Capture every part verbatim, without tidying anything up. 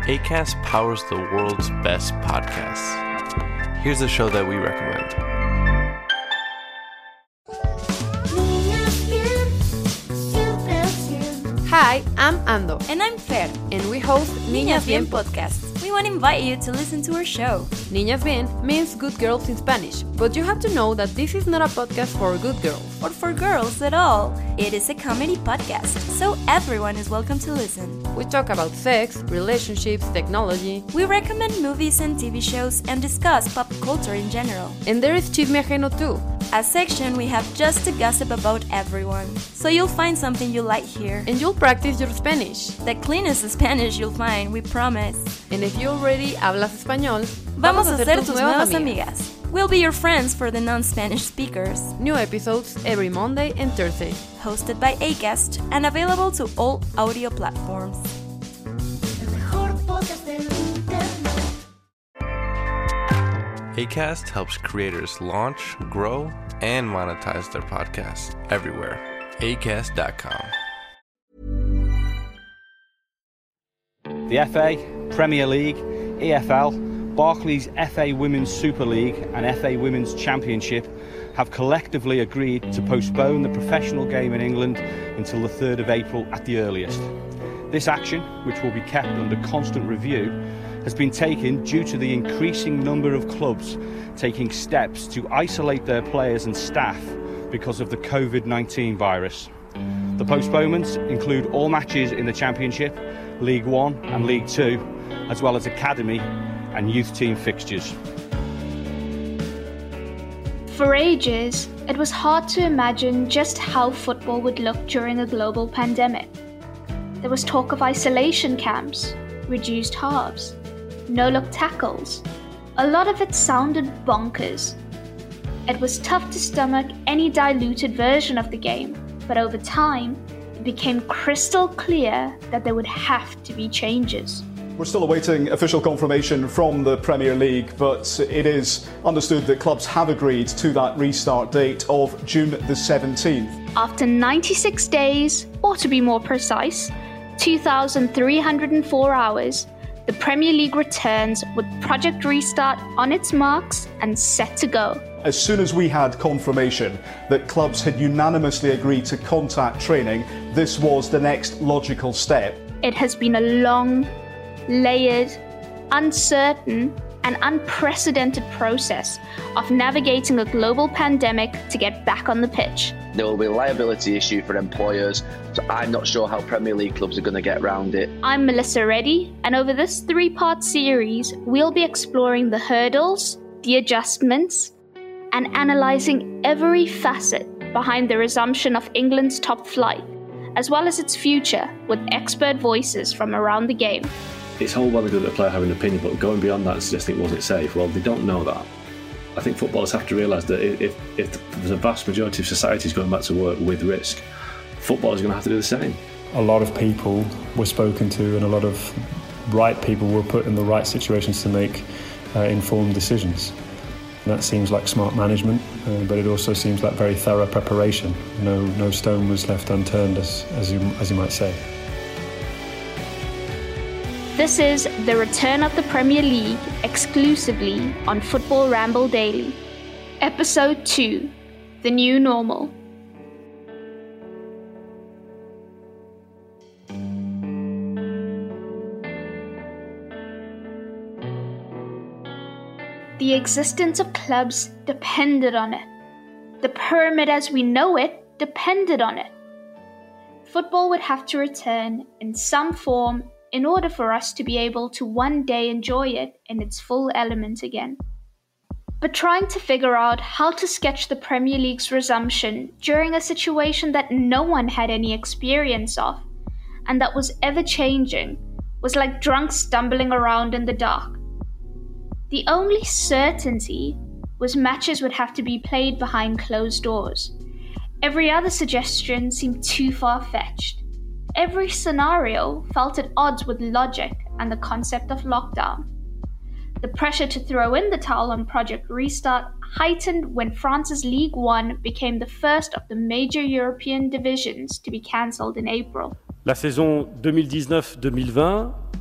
Acast powers the world's best podcasts. Here's a show that we recommend. Hi, I'm Ando. And I'm Fer. And we host Niñas Bien Podcast. We want to invite you to listen to our show. Niñas Bien means good girls in Spanish, but you have to know that this is not a podcast for good girls. Or for girls at all. It is a comedy podcast, so everyone is welcome to listen. We talk about sex, relationships, technology. We recommend movies and T V shows and discuss pop culture in general. And there is Chisme Ajeno too. A section we have just to gossip about everyone. So you'll find something you like here. And you'll practice your Spanish. The cleanest Spanish you'll find, we promise. And if you already hablas español, vamos a ser tus nuevas amigas. We'll be your friends for the non-Spanish speakers. New episodes every Monday and Thursday. Hosted by Acast and available to all audio platforms. Acast helps creators launch, grow, and monetize their podcasts everywhere. Acast dot com. The F A, Premier League, E F L, Barclays F A Women's Super League and F A Women's Championship have collectively agreed to postpone the professional game in England until the third of April at the earliest. This action, which will be kept under constant review, has been taken due to the increasing number of clubs taking steps to isolate their players and staff because of the covid nineteen virus. The postponements include all matches in the Championship, League One and League Two, as well as academy and youth team fixtures. For ages, it was hard to imagine just how football would look during a global pandemic. There was talk of isolation camps, reduced halves, no-look tackles. A lot of it sounded bonkers. It was tough to stomach any diluted version of the game, but over time, it became crystal clear that there would have to be changes. We're still awaiting official confirmation from the Premier League, but it is understood that clubs have agreed to that restart date of June the seventeenth. After ninety-six days, or to be more precise, two thousand three hundred four hours, the Premier League returns with Project Restart on its marks and set to go. As soon as we had confirmation that clubs had unanimously agreed to contact training, this was the next logical step. It has been a long, layered, uncertain, and unprecedented process of navigating a global pandemic to get back on the pitch. There will be a liability issue for employers, so I'm not sure how Premier League clubs are going to get around it. I'm Melissa Reddy, and over this three-part series, we'll be exploring the hurdles, the adjustments, and analysing every facet behind the resumption of England's top flight, as well as its future, with expert voices from around the game. It's all well and good that a player having an opinion, but going beyond that and suggesting it wasn't safe, well, they don't know that. I think footballers have to realise that if, if the vast majority of society is going back to work with risk, footballers are going to have to do the same. A lot of people were spoken to and a lot of right people were put in the right situations to make uh, informed decisions. And that seems like smart management, uh, but it also seems like very thorough preparation. No, no stone was left unturned, as, as, you, as you might say. This is the return of the Premier League exclusively on Football Ramble Daily. Episode two, The New Normal. The existence of clubs depended on it. The pyramid as we know it depended on it. Football would have to return in some form in order for us to be able to one day enjoy it in its full element again. But trying to figure out how to sketch the Premier League's resumption during a situation that no one had any experience of, and that was ever-changing, was like drunks stumbling around in the dark. The only certainty was matches would have to be played behind closed doors. Every other suggestion seemed too far-fetched. Every scenario felt at odds with logic and the concept of lockdown. The pressure to throw in the towel on Project Restart heightened when France's League One became the first of the major European divisions to be cancelled in April. La saison deux mille dix-neuf deux mille vingt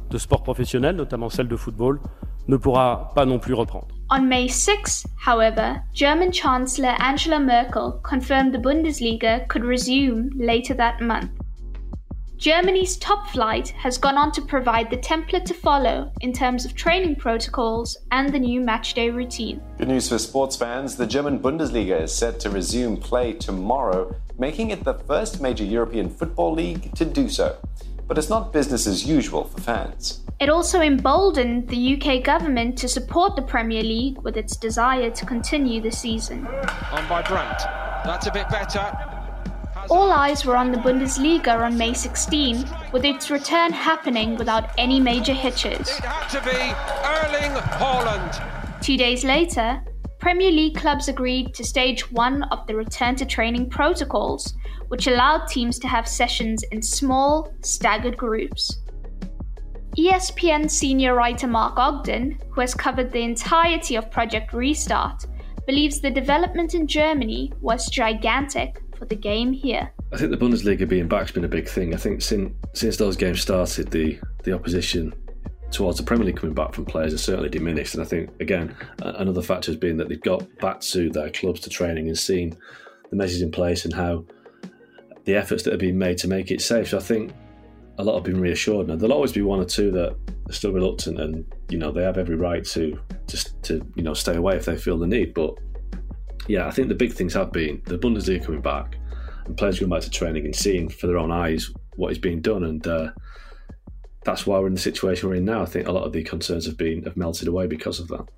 de sport professionnel, notamment celle de football, ne pourra pas non plus reprendre. On May sixth, however, German Chancellor Angela Merkel confirmed the Bundesliga could resume later that month. Germany's top flight has gone on to provide the template to follow in terms of training protocols and the new matchday routine. Good news for sports fans. The German Bundesliga is set to resume play tomorrow, making it the first major European football league to do so. But it's not business as usual for fans. It also emboldened the U K government to support the Premier League with its desire to continue the season. On by Brandt. That's a bit better. All eyes were on the Bundesliga on May sixteenth, with its return happening without any major hitches. It had to be Erling Haaland. Two days later, Premier League clubs agreed to stage one of the return to training protocols, which allowed teams to have sessions in small, staggered groups. E S P N senior writer Mark Ogden, who has covered the entirety of Project Restart, believes the development in Germany was gigantic for the game here. I think the Bundesliga being back has been a big thing. I think since since those games started, the, the opposition towards the Premier League coming back from players has certainly diminished. And I think, again, another factor has been that they've got back to their clubs to training and seen the measures in place and how the efforts that are being made to make it safe. So I think a lot have been reassured. Now, there'll always be one or two that are still reluctant, and you know they have every right to just to you know stay away if they feel the need. But yeah, I think the big things have been the Bundesliga coming back and players going back to training and seeing for their own eyes what is being done, and uh, that's why we're in the situation we're in now. I think a lot of the concerns have been have melted away because of that.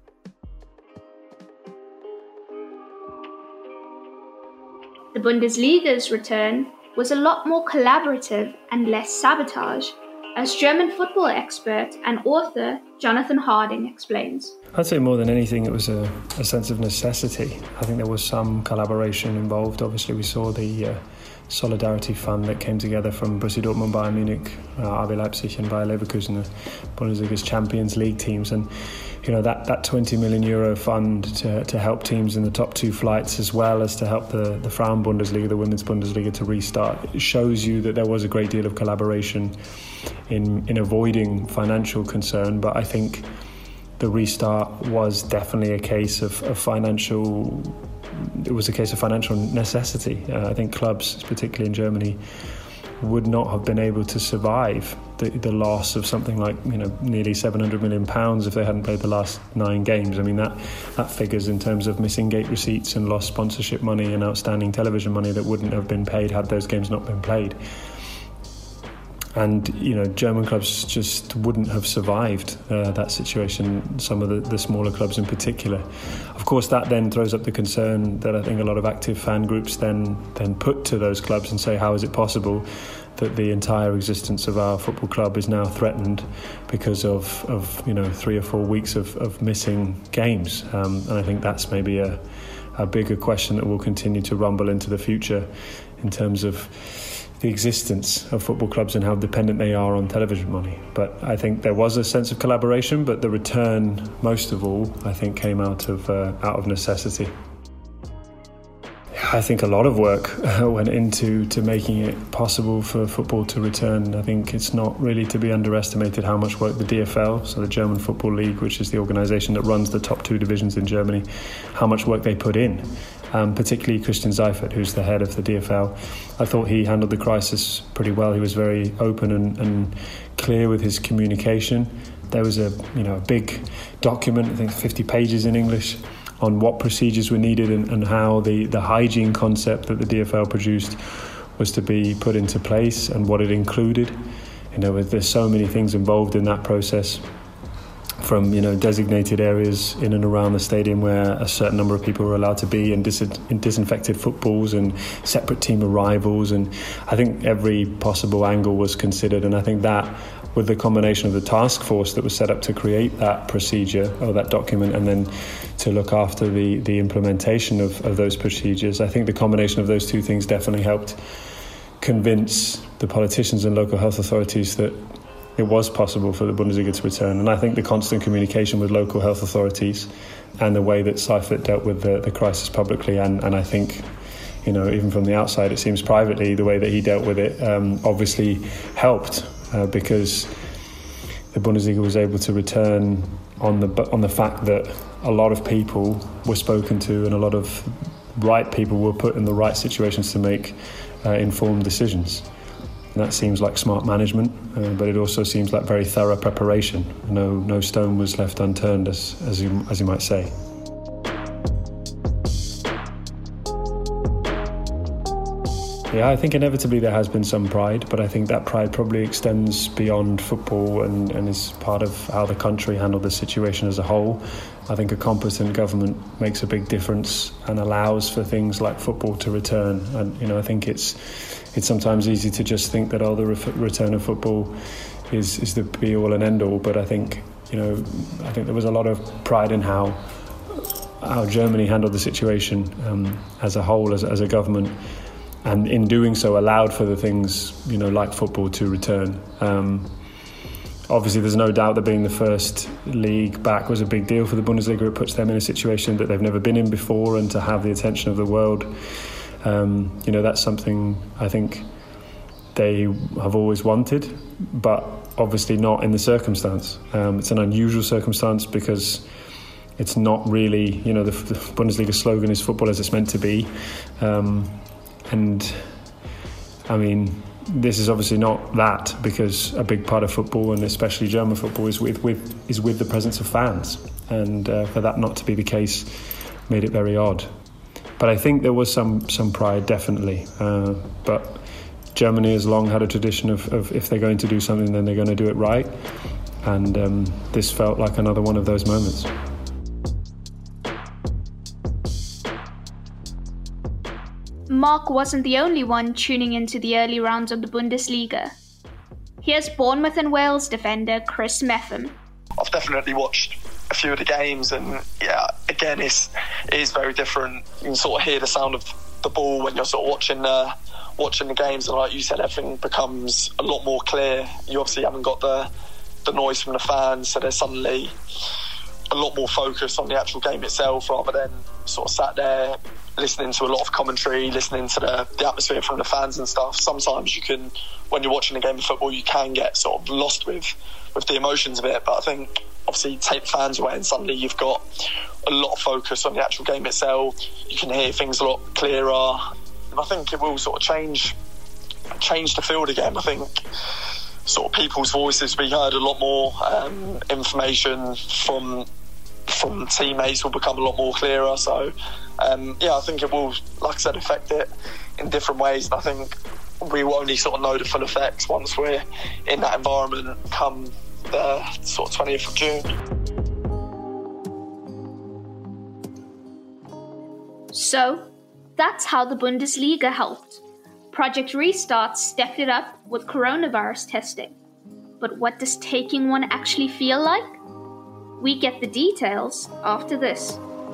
The Bundesliga's return was a lot more collaborative and less sabotage, as German football expert and author Jonathan Harding explains. I'd say more than anything it was a, a sense of necessity. I think there was some collaboration involved. Obviously we saw the uh, Solidarity Fund that came together from Borussia Dortmund, Bayern Munich, uh, R B Leipzig and Bayer Leverkusen, the Bundesliga's Champions League teams, and you know that, that twenty million euro fund to, to help teams in the top two flights, as well as to help the, the Frauen Bundesliga, the Women's Bundesliga, to restart. It shows you that there was a great deal of collaboration in in avoiding financial concern, but I think the restart was definitely a case of, of financial it was a case of financial necessity. Uh, I think clubs, particularly in Germany, would not have been able to survive the, the loss of something like you know nearly seven hundred million pounds if they hadn't played the last nine games. I mean that that figures in terms of missing gate receipts and lost sponsorship money and outstanding television money that wouldn't have been paid had those games not been played. And you know German clubs just wouldn't have survived uh, that situation, some of the, the smaller clubs in particular. Of course that then throws up the concern that I think a lot of active fan groups then then put to those clubs and say, how is it possible that the entire existence of our football club is now threatened because of, of you know three or four weeks of, of missing games? Um, and I think that's maybe a, a bigger question that will continue to rumble into the future in terms of the existence of football clubs and how dependent they are on television money. But I think there was a sense of collaboration, but the return, most of all, I think came out of uh, out of necessity. I think a lot of work went into to making it possible for football to return. I think it's not really to be underestimated how much work the D F L, so the German Football League, which is the organisation that runs the top two divisions in Germany, how much work they put in. Um, particularly Christian Seifert, who's the head of the D F L. I thought he handled the crisis pretty well. He was very open and, and clear with his communication. There was a you know a big document, I think fifty pages in English, on what procedures were needed and, and how the, the hygiene concept that the D F L produced was to be put into place and what it included. You know, there's so many things involved in that process, from you know designated areas in and around the stadium where a certain number of people were allowed to be, and, dis- and disinfected footballs and separate team arrivals, and I think every possible angle was considered. And I think that, with the combination of the task force that was set up to create that procedure or that document and then to look after the, the implementation of, of those procedures, I think the combination of those two things definitely helped convince the politicians and local health authorities that it was possible for the Bundesliga to return. And I think the constant communication with local health authorities and the way that Seifert dealt with the, the crisis publicly, and, and I think, you know, even from the outside, it seems privately, the way that he dealt with it um, obviously helped uh, because the Bundesliga was able to return on the on the fact that a lot of people were spoken to and a lot of right people were put in the right situations to make uh, informed decisions. And that seems like smart management, uh, but it also seems like very thorough preparation. No, no stone was left unturned, as as you as you might say. Yeah, I think inevitably there has been some pride, but I think that pride probably extends beyond football and, and is part of how the country handled the situation as a whole. I think a competent government makes a big difference and allows for things like football to return. And you know, I think it's it's sometimes easy to just think that oh, the re- return of football is is the be all and end all. But I think you know, I think there was a lot of pride in how how Germany handled the situation um, as a whole, as as a government. And in doing so, allowed for the things, you know, like football to return. Um, obviously, there's no doubt that being the first league back was a big deal for the Bundesliga. It puts them in a situation that they've never been in before, and to have the attention of the world, um, you know, that's something I think they have always wanted, but obviously not in the circumstance. Um, it's an unusual circumstance because it's not really, you know, the, the Bundesliga slogan is football as it's meant to be. Um, And, I mean, this is obviously not that, because a big part of football, and especially German football, is with, with is with the presence of fans. And uh, for that not to be the case made it very odd. But I think there was some, some pride, definitely. Uh, but Germany has long had a tradition of, of if they're going to do something, then they're going to do it right. And um, this felt like another one of those moments. Mark wasn't the only one tuning into the early rounds of the Bundesliga. Here's Bournemouth and Wales defender Chris Metham. I've definitely watched a few of the games, and yeah, again, it's, it is very different. You can sort of hear the sound of the ball when you're sort of watching uh, watching the games, and like you said, everything becomes a lot more clear. You obviously haven't got the, the noise from the fans, so there's suddenly a lot more focus on the actual game itself, rather than sort of sat there listening to a lot of commentary, listening to the, the atmosphere from the fans and stuff. Sometimes you can, when you're watching a game of football, you can get sort of lost with, with the emotions of it. But I think, obviously, you take fans away and suddenly you've got a lot of focus on the actual game itself. You can hear things a lot clearer. And I think it will sort of change change the field again. I think sort of people's voices will be heard a lot more. Um, information from from teammates will become a lot more clearer. So, um, yeah, I think it will, like I said, affect it in different ways. And I think we will only sort of know the full effects once we're in that environment come the sort of twentieth of June. So, that's how the Bundesliga helped. Project Restart stepped it up with coronavirus testing. But what does taking one actually feel like? We get the details after this.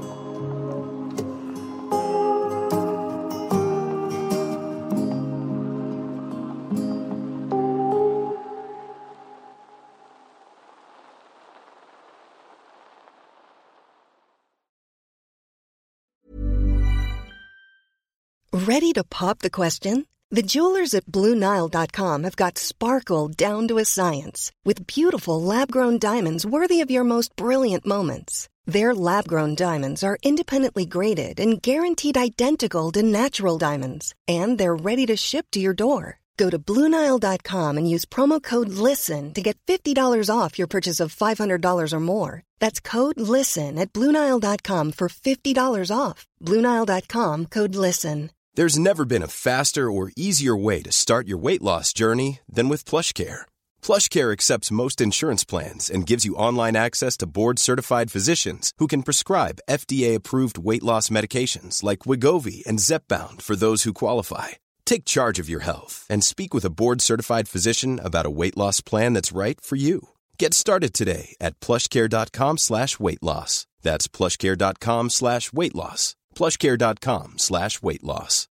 Ready to pop the question? The jewelers at Blue Nile dot com have got sparkle down to a science with beautiful lab-grown diamonds worthy of your most brilliant moments. Their lab-grown diamonds are independently graded and guaranteed identical to natural diamonds, and they're ready to ship to your door. Go to Blue Nile dot com and use promo code LISTEN to get fifty dollars off your purchase of five hundred dollars or more. That's code LISTEN at Blue Nile dot com for fifty dollars off. Blue Nile dot com, code LISTEN. There's never been a faster or easier way to start your weight loss journey than with PlushCare. PlushCare accepts most insurance plans and gives you online access to board-certified physicians who can prescribe F D A-approved weight loss medications like Wegovy and Zepbound for those who qualify. Take charge of your health and speak with a board-certified physician about a weight loss plan that's right for you. Get started today at plushcare.com slash weight loss. That's plushcare.com slash weight loss. plushcare.com slash weight loss.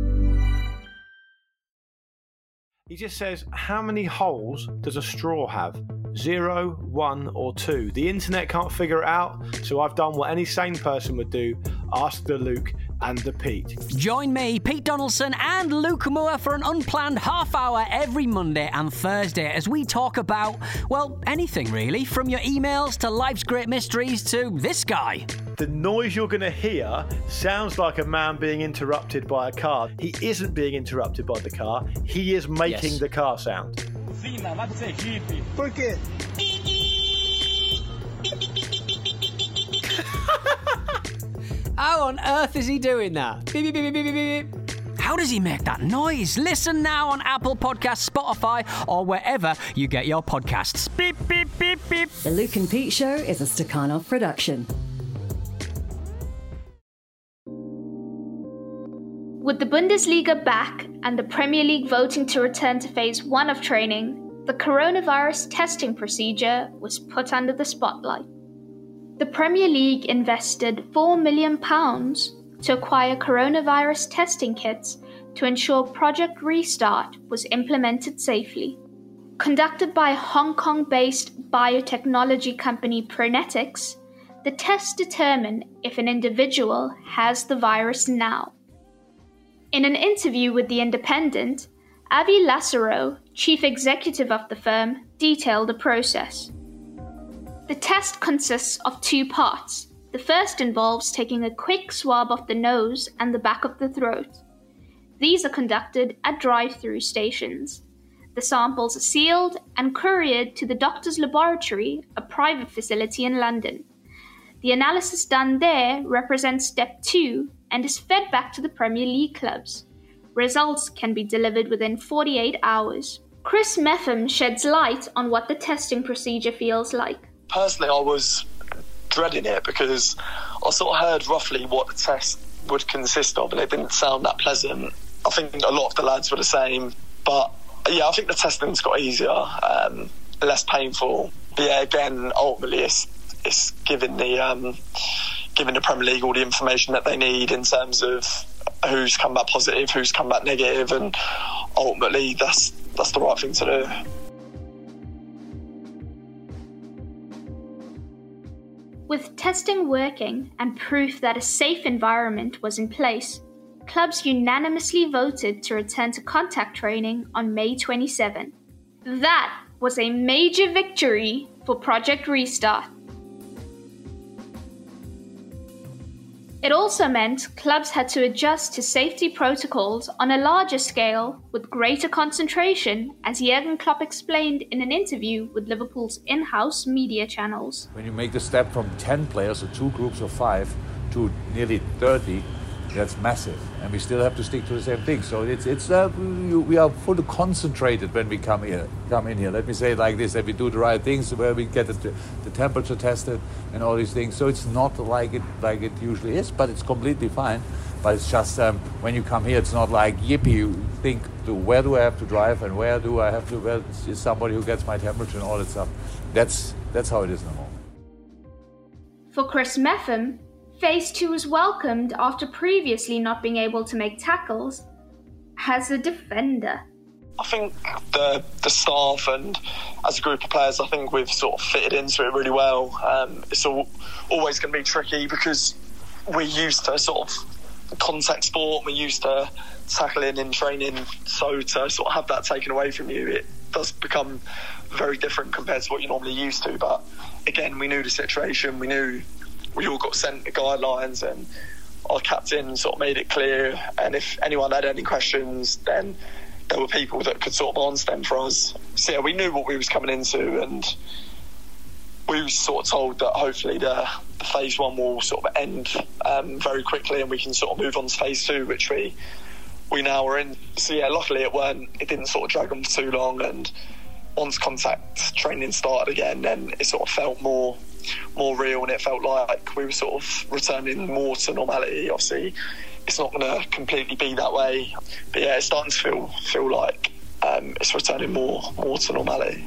He just says, how many holes does a straw have? Zero, one, or two? The internet can't figure it out, so I've done what any sane person would do. Ask the Luke and the Pete. Join me, Pete Donaldson and Luke Moore for an unplanned half hour every Monday and Thursday as we talk about, well, anything really, from your emails to life's great mysteries to this guy. The noise you're going to hear sounds like a man being interrupted by a car. He isn't being interrupted by the car, he is making Yes. the car sound. Por quê? How on earth is he doing that? Beep, beep, beep, beep, beep, beep. How does he make that noise? Listen now on Apple Podcasts, Spotify, or wherever you get your podcasts. Beep, beep, beep, beep. The Luke and Pete Show is a Stakhanov production. With the Bundesliga back and the Premier League voting to return to phase one of training, the coronavirus testing procedure was put under the spotlight. The Premier League invested four million pounds to acquire coronavirus testing kits to ensure Project Restart was implemented safely. Conducted by Hong Kong-based biotechnology company Pronetics, the tests determine if an individual has the virus now. In an interview with The Independent, Avi Lazzaro, chief executive of the firm, detailed the process. The test consists of two parts. The first involves taking a quick swab of the nose and the back of the throat. These are conducted at drive-through stations. The samples are sealed and couriered to the doctor's laboratory, a private facility in London. The analysis done there represents step two and is fed back to the Premier League clubs. Results can be delivered within forty-eight hours. Chris Metham sheds light on what the testing procedure feels like. Personally, I was dreading it because I sort of heard roughly what the test would consist of and it didn't sound that pleasant. I think a lot of the lads were the same, but yeah, I think the testing's got easier, um, less painful. But yeah, again, ultimately it's, it's giving the um, giving the Premier League all the information that they need in terms of who's come back positive, who's come back negative, and ultimately that's that's the right thing to do. With testing working and proof that a safe environment was in place, clubs unanimously voted to return to contact training on May twenty-seventh. That was a major victory for Project Restart. It also meant clubs had to adjust to safety protocols on a larger scale with greater concentration, as Jurgen Klopp explained in an interview with Liverpool's in-house media channels. When you make the step from ten players, or two groups of five, to nearly thirty, that's massive. And we still have to stick to the same thing. So it's it's uh, we, we are fully concentrated when we come here, come in here. Let me say it like this: that we do the right things, where we get the, the temperature tested and all these things. So it's not like it like it usually is, but it's completely fine. But it's just um, when you come here, it's not like yippee. You think, to where do I have to drive and where do I have to? Where is somebody who gets my temperature and all that stuff? That's that's how it is in the moment. For Chris Metham, Phase two was welcomed after previously not being able to make tackles as a defender. I think the the staff and as a group of players, I think we've sort of fitted into it really well. Um, it's all, always going to be tricky because we're used to sort of contact sport, we're used to tackling in training, so to sort of have that taken away from you, it does become very different compared to what you're normally used to. But again, we knew the situation, we knew we all got sent the guidelines, and our captain sort of made it clear, and if anyone had any questions, then there were people that could sort of answer them for us. So yeah, we knew what we was coming into, and we were sort of told that hopefully the, the phase one will sort of end um, very quickly, and we can sort of move on to phase two, which we we now are in. So yeah, luckily it weren't, it didn't sort of drag on for too long, and once contact training started again, then it sort of felt more more real, and it felt like we were sort of returning more to normality. Obviously it's not going to completely be that way, but yeah, it's starting to feel feel like um, it's returning more more to normality.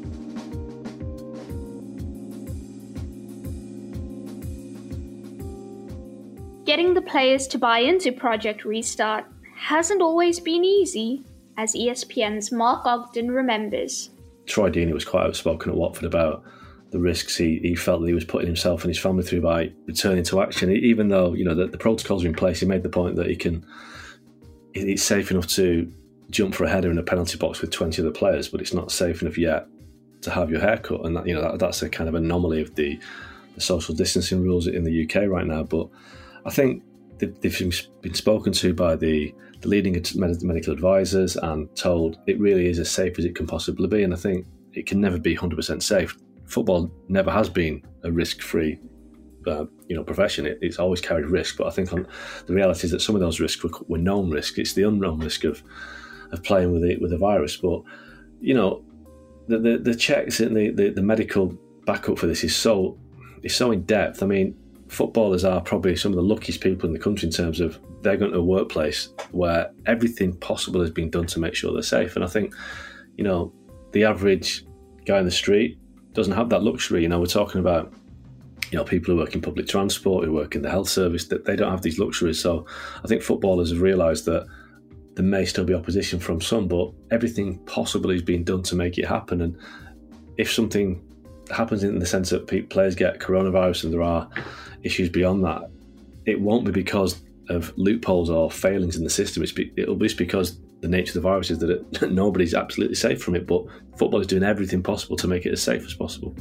Getting the players to buy into Project Restart hasn't always been easy, as E S P N's Mark Ogden remembers. Troy Deeney was quite outspoken at Watford about the risks he, he felt that he was putting himself and his family through by returning to action. Even though, you know, the, the protocols are in place, he made the point that he can, it's safe enough to jump for a header in a penalty box with twenty other players, but it's not safe enough yet to have your hair cut. And that, you know, that, that's a kind of anomaly of the, the social distancing rules in the U K right now. But I think they've, they've been spoken to by the, the leading medical advisors and told it really is as safe as it can possibly be. And I think it can never be one hundred percent safe. Football never has been a risk-free, uh, you know, profession. It, it's always carried risk. But I think on, the reality is that some of those risks were, were known risks. It's the unknown risk of of playing with it with a virus. But you know, the the, the checks and the, the, the medical backup for this is so is so in depth. I mean, footballers are probably some of the luckiest people in the country in terms of they're going to a workplace where everything possible has been done to make sure they're safe. And I think, you know, the average guy in the street doesn't have that luxury. You know, we're talking about, you know, people who work in public transport, who work in the health service, that they don't have these luxuries. So I think footballers have realised that there may still be opposition from some, but everything possible is being done to make it happen. And if something happens in the sense that players get coronavirus and there are issues beyond that, it won't be because of loopholes or failings in the system. It's be, it'll be just because the nature of the virus is that it, nobody's absolutely safe from it, but football is doing everything possible to make it as safe as possible.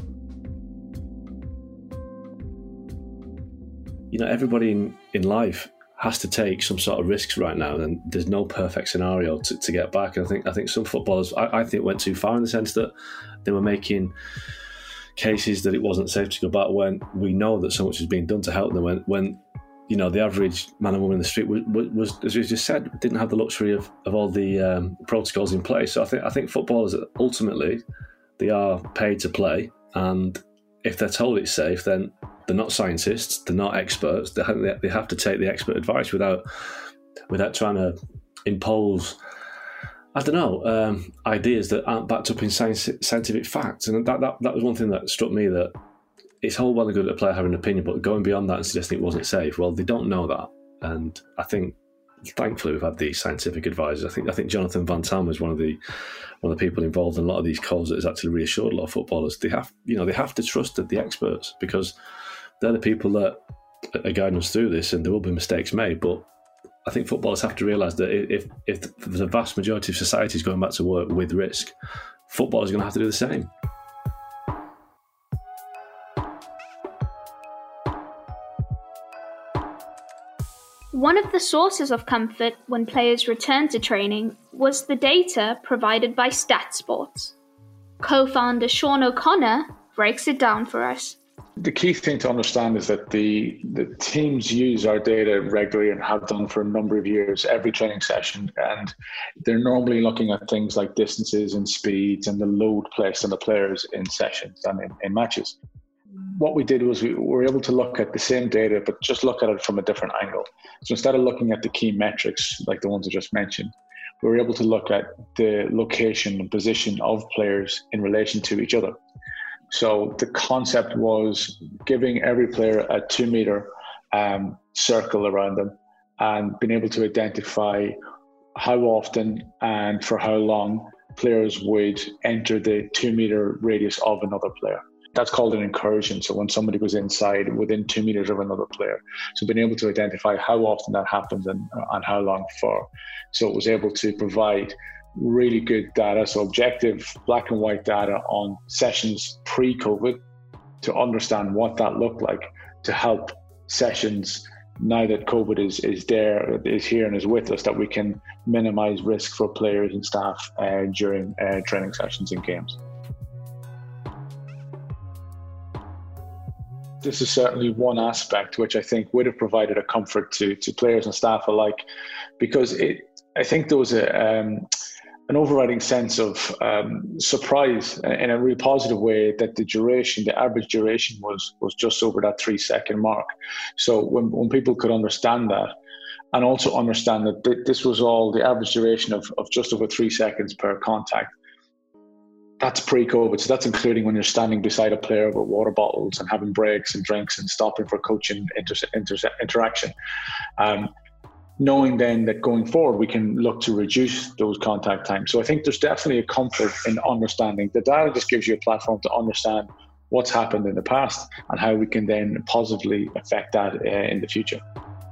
You know, everybody in, in life has to take some sort of risks right now, and there's no perfect scenario to, to get back. And I think I think some footballers, I, I think, went too far in the sense that they were making cases that it wasn't safe to go back when we know that so much is being done to help them. When, when you know, the average man and woman in the street was, was, as you just said, didn't have the luxury of, of all the um, protocols in place. So I think I think footballers, ultimately, they are paid to play, and if they're told it's safe, then they're not scientists, they're not experts. They have, they have to take the expert advice without without trying to impose, I don't know, um, ideas that aren't backed up in science, scientific facts. And that, that that was one thing that struck me, that it's all well and good at a player having an opinion, but going beyond that and suggesting it wasn't safe, well, they don't know that. And I think, thankfully, we've had these scientific advisors. I think I think Jonathan Van Tam was one of the one of the people involved in a lot of these calls that has actually reassured a lot of footballers. They have, you know, they have to trust the experts, because they're the people that are guiding us through this, and there will be mistakes made. But I think footballers have to realise that if if the vast majority of society is going back to work with risk, footballers are going to have to do the same. One of the sources of comfort when players returned to training was the data provided by StatSports. Co-founder Sean O'Connor breaks it down for us. The key thing to understand is that the, the teams use our data regularly and have done for a number of years, every training session, and they're normally looking at things like distances and speeds and the load placed on the players in sessions and in, in matches. What we did was we were able to look at the same data, but just look at it from a different angle. So instead of looking at the key metrics, like the ones I just mentioned, we were able to look at the location and position of players in relation to each other. So the concept was giving every player a two meter um, circle around them and being able to identify how often and for how long players would enter the two meter radius of another player. That's called an incursion. So when somebody goes inside within two meters of another player. So being able to identify how often that happens and, and how long for. So it was able to provide really good data, so objective black and white data on sessions pre-COVID to understand what that looked like, to help sessions now that COVID is is there, is here and is with us, that we can minimize risk for players and staff uh, during uh, training sessions and games. This is certainly one aspect which I think would have provided a comfort to to players and staff alike, because it I think there was a um, an overriding sense of um, surprise in a really positive way that the duration, the average duration was was just over that three second mark. So when, when people could understand that, and also understand that th- this was all the average duration of, of just over three seconds per contact, that's pre-COVID. So that's including when you're standing beside a player with water bottles and having breaks and drinks and stopping for coaching inter- inter- interaction. Um, knowing then that going forward, we can look to reduce those contact times. So I think there's definitely a comfort in understanding. The data just gives you a platform to understand what's happened in the past and how we can then positively affect that uh, in the future.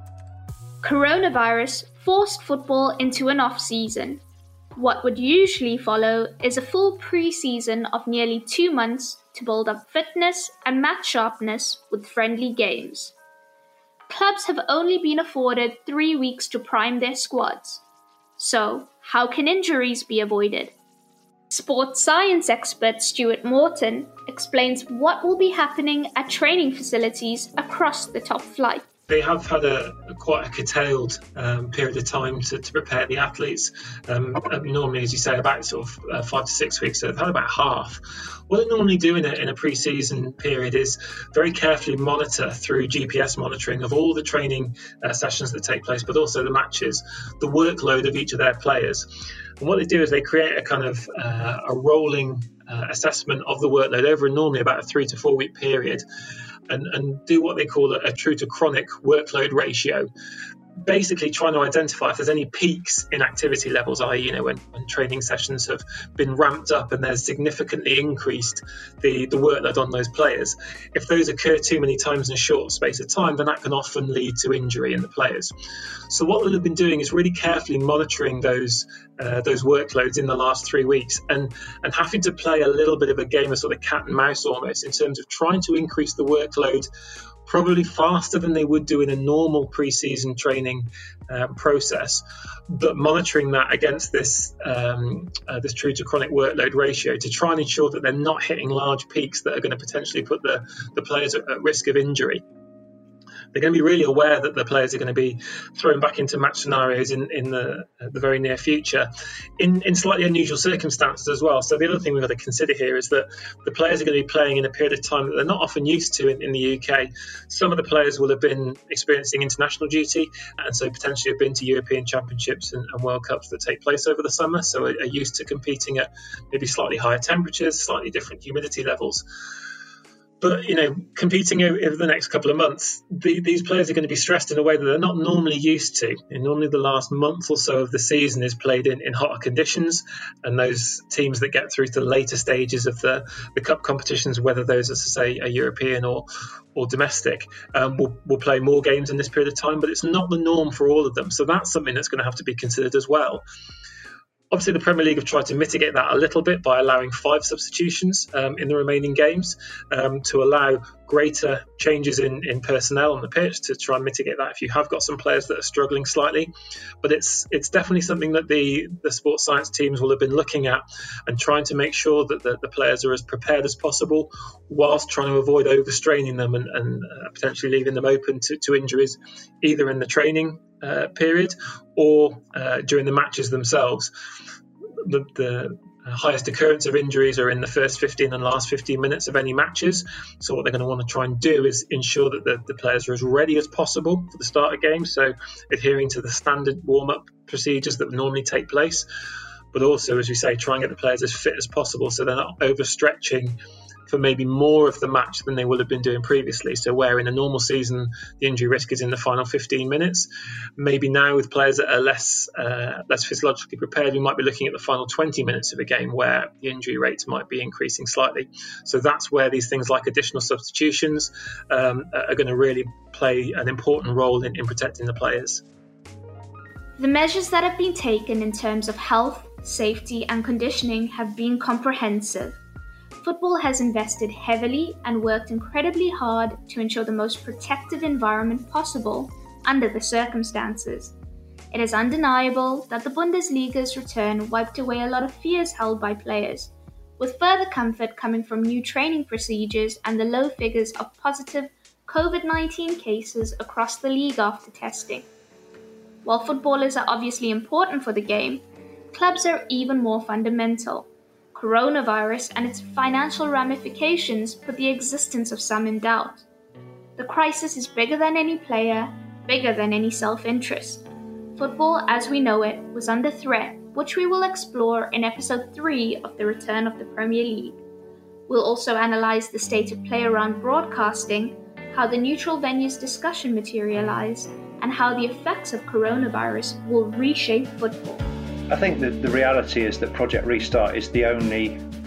Coronavirus forced football into an off-season. What would usually follow is a full pre-season of nearly two months to build up fitness and match sharpness with friendly games. Clubs have only been afforded three weeks to prime their squads. So, how can injuries be avoided? Sports science expert Stuart Morton explains what will be happening at training facilities across the top flight. They have had a, a quite a curtailed um, period of time to, to prepare the athletes. Um, normally, as you say, about sort of uh, five to six weeks. So they've had about half. What they normally do in a, in a pre-season period is very carefully monitor through G P S monitoring of all the training uh, sessions that take place, but also the matches, the workload of each of their players. And what they do is they create a kind of uh, a rolling uh, assessment of the workload over normally about a three to four week period. And, and do what they call a, a true to chronic workload ratio, basically trying to identify if there's any peaks in activity levels, that is, you know, when, when training sessions have been ramped up and there's significantly increased the, the workload on those players. If those occur too many times in a short space of time, then that can often lead to injury in the players. So what they've been doing is really carefully monitoring those uh, those workloads in the last three weeks and, and having to play a little bit of a game of sort of cat and mouse almost in terms of trying to increase the workload probably faster than they would do in a normal pre-season training uh, process, but monitoring that against this um, uh, this true to chronic workload ratio to try and ensure that they're not hitting large peaks that are going to potentially put the, the players at, at risk of injury. They're going to be really aware that the players are going to be thrown back into match scenarios in, in the, uh, the very near future in, in slightly unusual circumstances as well. So the other thing we've got to consider here is that the players are going to be playing in a period of time that they're not often used to in, in the U K. Some of the players will have been experiencing international duty and so potentially have been to European Championships and, and World Cups that take place over the summer, so are, are used to competing at maybe slightly higher temperatures, slightly different humidity levels. But, you know, competing over the next couple of months, the, these players are going to be stressed in a way that they're not normally used to. And normally the last month or so of the season is played in, in hotter conditions. And those teams that get through to the later stages of the, the cup competitions, whether those are, say, a European or or domestic, um, will, will play more games in this period of time. But it's not the norm for all of them. So that's something that's going to have to be considered as well. Obviously, the Premier League have tried to mitigate that a little bit by allowing five substitutions um, in the remaining games um, to allow greater changes in, in personnel on the pitch to try and mitigate that if you have got some players that are struggling slightly. But it's it's definitely something that the, the sports science teams will have been looking at and trying to make sure that the, the players are as prepared as possible whilst trying to avoid overstraining them and, and uh, potentially leaving them open to, to injuries either in the training Uh, period or uh, during the matches themselves. The, the highest occurrence of injuries are in the first fifteen and last fifteen minutes of any matches. So what they're going to want to try and do is ensure that the, the players are as ready as possible for the start of games, so adhering to the standard warm-up procedures that normally take place, but also, as we say, try and get the players as fit as possible so they're not overstretching for maybe more of the match than they would have been doing previously. So where in a normal season the injury risk is in the final fifteen minutes, maybe now with players that are less uh, less physiologically prepared, we might be looking at the final twenty minutes of a game where the injury rates might be increasing slightly. So that's where these things like additional substitutions um, are going to really play an important role in, in protecting the players. The measures that have been taken in terms of health, safety and conditioning have been comprehensive. Football has invested heavily and worked incredibly hard to ensure the most protective environment possible under the circumstances. It is undeniable that the Bundesliga's return wiped away a lot of fears held by players, with further comfort coming from new training procedures and the low figures of positive COVID nineteen cases across the league after testing. While footballers are obviously important for the game, clubs are even more fundamental. Coronavirus and its financial ramifications put the existence of some in doubt. The crisis is bigger than any player, bigger than any self-interest. Football as we know it was under threat, which we will explore in episode three of The Return of the Premier League. We'll also analyse the state of play around broadcasting, how the neutral venues discussion materialised, and how the effects of coronavirus will reshape football. I think that the reality is that Project Restart is the only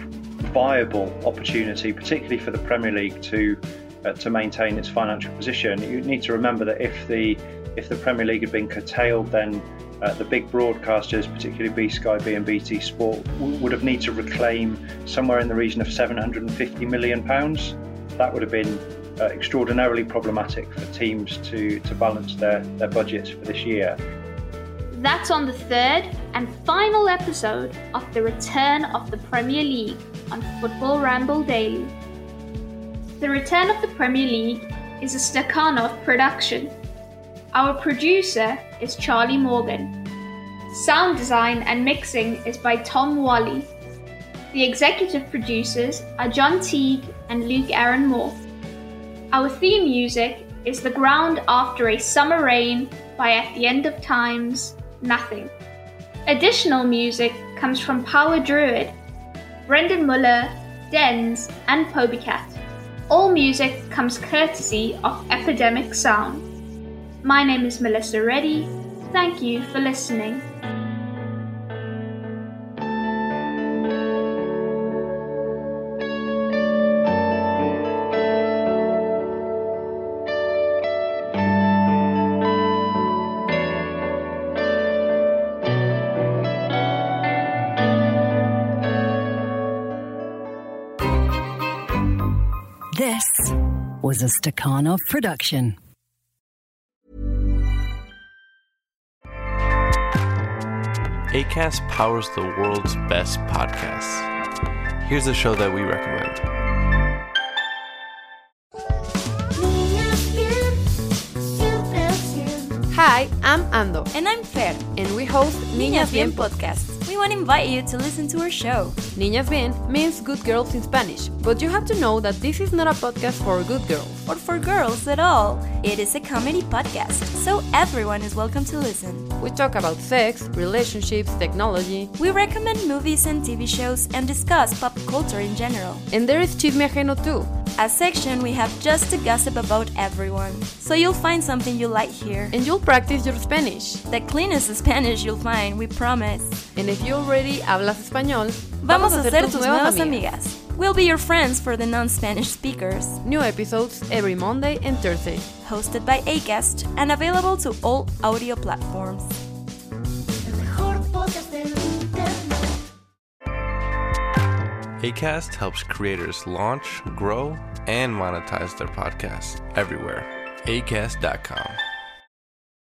viable opportunity, particularly for the Premier League to uh, to maintain its financial position. You need to remember that if the if the Premier League had been curtailed, then uh, the big broadcasters, particularly B Sky B and B T Sport, w- would have needed to reclaim somewhere in the region of seven hundred fifty million pounds. That would have been uh, extraordinarily problematic for teams to, to balance their, their budgets for this year. That's on the third and final episode of the return of the Premier League on Football Ramble Daily. The return of the Premier League is a Stakhanov production. Our producer is Charlie Morgan. Sound design and mixing is by Tom Wally. The executive producers are John Teague and Luke Aaron Moore. Our theme music is The Ground After a Summer Rain by At the End of Times, Nothing. Additional music comes from Power Druid, Brendan Muller, Dens, and Pobycat. All music comes courtesy of Epidemic Sound. My name is Melissa Reddy. Thank you for listening. This was a Stakhanov production. Acast powers the world's best podcasts. Here's a show that we recommend. Hi, I'm Ando. And I'm Fer. And we host Niñas, Niñas Bien podcast. We want to invite you to listen to our show. Niñas Bien means good girls in Spanish, but you have to know that this is not a podcast for good girls. Or for girls at all. It is a comedy podcast, so everyone is welcome to listen. We talk about sex, relationships, technology. We recommend movies and T V shows and discuss pop culture in general. And there is Chisme Ajeno too. A section we have just to gossip about everyone. So you'll find something you like here. And you'll practice your Spanish. The cleanest Spanish you'll find, we promise. And if you already hablas español, vamos a ser tus nuevas amigas. We'll be your friends for the non-Spanish speakers. New episodes every Monday and Thursday. Hosted by Acast and available to all audio platforms. Acast helps creators launch, grow, and monetize their podcasts everywhere. acast dot com.